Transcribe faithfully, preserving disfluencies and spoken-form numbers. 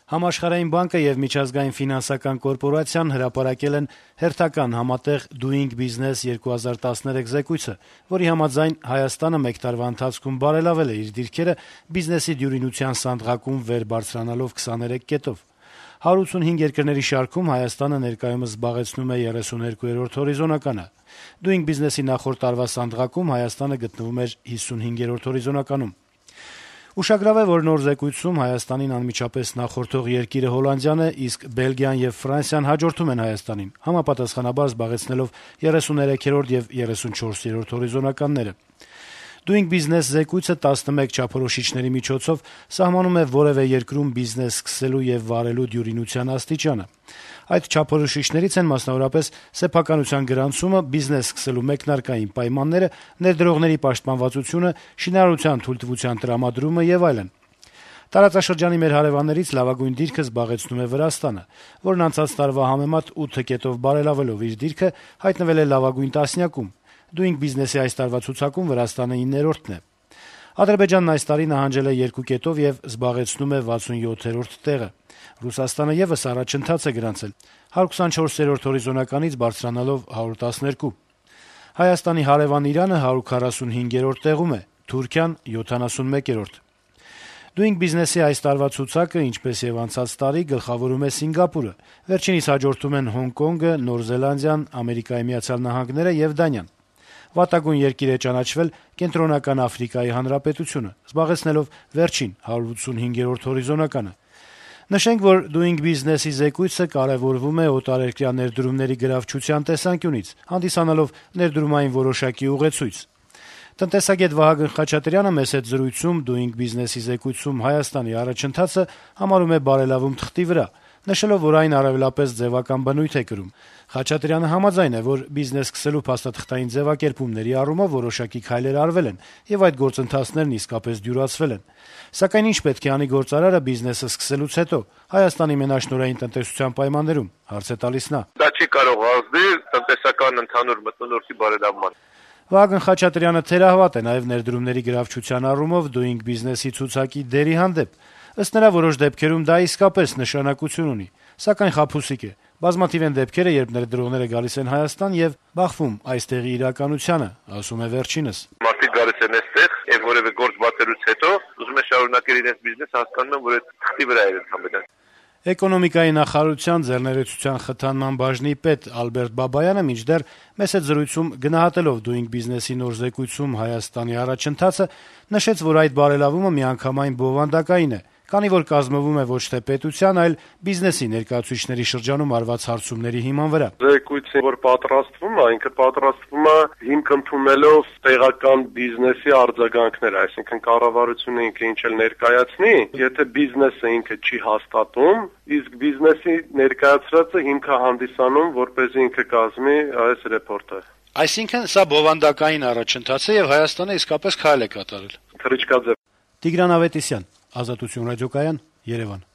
Համաշխարհային բանկը եւ Միջազգային ֆինանսական կորպորացիան հրապարակել են հերթական համատեղ Doing Business երկուհազար տասներեք զեկույցը, որի համաձայն Հայաստանը մեկ տարվա ընթացքում բարելավել է իր դիրքերը բիզնեսի դյուրինության սանդղակում վեր բարձրանալով քսաներեք կետով։ հարյուր ութսունհինգ երկրների շարքում Հայաստանը ներկայումս զբաղեցնում է երեսուներկուերորդ հորիզոնականը։ Doing Business-ի նախորդ տարվա սանդղակում Հայաստանը գտնվում էր հիսունհինգերորդ հորիզոնականում։ Ուշագրավ է, որ նոր զեկույցում Հայաստանին անմիջապես նախորդող երկիրը Հոլանդիան է, իսկ Բելգիան եւ Ֆրանսիան հաջորդում են Հայաստանին, համապատասխանաբար զբաղեցնելով երեսուներեքերորդ եւ երեսունչորսերորդ հորիզոնականները։ Doing Business զեկույցը տասնմեկ չափորոշիչների միջոցով սահմանում է որևէ երկրում բիզնես սկսելու եւ վարելու դյուրինության աստիճանը։ Այդ չափորոշիչներից են մասնավորապես սեփականության գրանցումը, բիզնես սկսելու մեկնարկային պայմանները, ներդրողների պաշտպանվածությունը, շինարարության թույլտվության տրամադրումը եւ այլն։ Տարածաշրջանի մեր հարևաններից լավագույն դիրքը զբաղեցնում է Վրաստանը, որն անցած տարվա համեմատ ութ կետով բարելավելով իր դիրքը հայտնվել է լավագույն տասնյակում։ Doing Business-ի այս տարվա ցուցակում Վրաստանը իններորդն է։ Ադրբեջանն այս տարի նահանջել է երկու կետով եւ զբաղեցնում է վաթսունյոթերորդ տեղը։ Ռուսաստանը եւս առաջընթաց է գրանցել, հարյուր քսանչորսերորդ հորիզոնականից բարձրանալով հարյուր տասներկու։ Հայաստանի հարևան Իրանը հարյուր քառասունհինգերորդ տեղում է, Թուրքիան յոթանասունմեկերորդ։ Doing Business-ի այս տարվա ցուցակը, ինչպես եւ անցած տարի, գլխավորում է Սինգապուրը, վերջինիս հաջորդում են Հոնկոնգը, Նոր Զելանդիան, Ամերիկայի Միացյալ Նահանգները եւ Դանիան։ Վատագույն երկիր է ճանաչվել Կենտրոնական Աֆրիկայի Հանրապետությունը, զբաղեցնելով վերջին հարյուր ութսունհինգերորդ հորիզոնականը։ Նշենք, որ Doing Business-ի զեկույցը կարևորվում է օտարերկրյա ներդրումների գրավչության տեսանկյունից, հանդիսանալով ներդրումային որոշակի ուղեցույց։ Տնտեսագետ Վահագն Խաչատրյանը մեծ հետ զրույցում Doing Business-ի զեկույցում Հայաստանի առաջընթացը համարում է բարելավում թղթի վրա, նշելով, որ այն առավելապես ձևական բնույթ է կրում։ Խաչատրյանը համաձայն է, որ բիզնես սկսելու փաստաթղթային ձևակերպումների առումով որոշակի քայլեր արվել են եւ այդ գործընթացներն իսկապես դյուրացվել են։ Սակայն ինչ պետք է անի գործարարը բիզնեսը սկսելուց հետո Հայաստանի մենաշնորհային տնտեսության պայմաններում, հարց է տալիս նա։ Դա չի կարող ազդել տնտեսական ընդհանուր մթնոլորտի բարելավման։ Վահագն Խաչատրյանը թերահավատ է նաեւ ներդրումների գրավչության առումով Doing Business-ի ցուցակի դերի հանդեպ։ Ըստ նրա, որոշ դեպքերում դա իսկապես նշանակություն ունի, սակայն խաբուսիկ է։ Բազմաթիվ են դեպքերը, երբ ներդրողները գալիս են Հայաստան եւ բախվում այստեղի իրականությանը, ասում է վերջինս։ Մարդիկ գալիս են այստեղ եւ որևէ գործ բացելուց հետո ուզում են շարունակել իրենց բիզնեսը, հասկանում են, որ այդ թղթի վրա է ընդհանրապես։ Էկոնոմիկայի նախարարության ձեռներեցության խթանման բաժնի պետ Ալբերտ Բաբայանը մինչդեռ մեծ հետ զրույցում գնահատելով Doing Business-ի նոր զեկույցում Հայաստանի առաջընթացը նշեց, որ այդ բարելավումը միանգամայն բովանդակային է, քանի որ կազմվում է ոչ թե պետության, այլ բիզնեսի ներկայացուցիչների շրջանում արված հարցումների հիման վրա։ Զեկույցը, որ պատրաստվում է, ինքը պատրաստվում է հիմք ընդունելով տեղական բիզնեսի արձագանքները, այսինքն կառավարությունը ինքը ինչ էլ ներկայացնի, եթե բիզնեսը ինքը չի հաստատում, իսկ բիզնեսի ներկայացրածը հիմքը հանդիսանում, որպեսզի ինքը կազմի այս ռեպորտը։ Այսինքն սա բովանդակային առաջընթաց է եւ Հայաստանը իսկապես քայլ է կատարել։ Թրիչկաձև Տիգրան Ավետիսյան, Ազատություն ռադիոկայան, Երևան։